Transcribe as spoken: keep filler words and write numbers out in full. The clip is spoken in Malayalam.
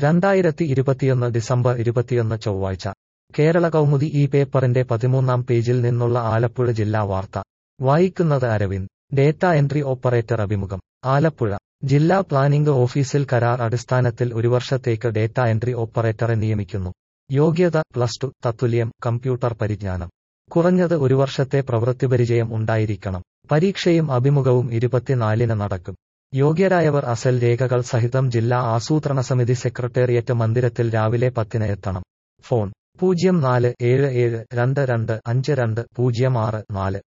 രണ്ടായിരത്തി ഇരുപത്തിയൊന്ന് ഡിസംബർ ഇരുപത്തിയൊന്ന് ചൊവ്വാഴ്ച കേരള കൗമുദി ഈ പേപ്പറിന്റെ പതിമൂന്നാം പേജിൽ നിന്നുള്ള ആലപ്പുഴ ജില്ലാ വാർത്ത വായിക്കുന്നത് അരവിന്ദ്. ഡേറ്റ എൻട്രി ഓപ്പറേറ്റർ അഭിമുഖം. ആലപ്പുഴ ജില്ലാ പ്ലാനിംഗ് ഓഫീസിൽ കരാർ അടിസ്ഥാനത്തിൽ ഒരു വർഷത്തേക്ക് ഡേറ്റ എൻട്രി ഓപ്പറേറ്ററെ നിയമിക്കുന്നു. യോഗ്യത പ്ലസ് ടു തത്തുല്യം കമ്പ്യൂട്ടർ പരിജ്ഞാനം. കുറഞ്ഞത് ഒരു വർഷത്തെ പ്രവൃത്തിപരിചയം ഉണ്ടായിരിക്കണം. പരീക്ഷയും അഭിമുഖവും ഇരുപത്തിനാലിന് നടക്കും. യോഗ്യരായവർ അസൽ രേഖകൾ സഹിതം ജില്ലാ ആസൂത്രണ സമിതി സെക്രട്ടേറിയറ്റ് മന്ദിരത്തിൽ രാവിലെ പത്തിന് എത്തണം. ഫോൺ പൂജ്യം നാല് ഏഴ് ഏഴ് രണ്ട് രണ്ട് അഞ്ച് രണ്ട് പൂജ്യം ആറ് നാല്.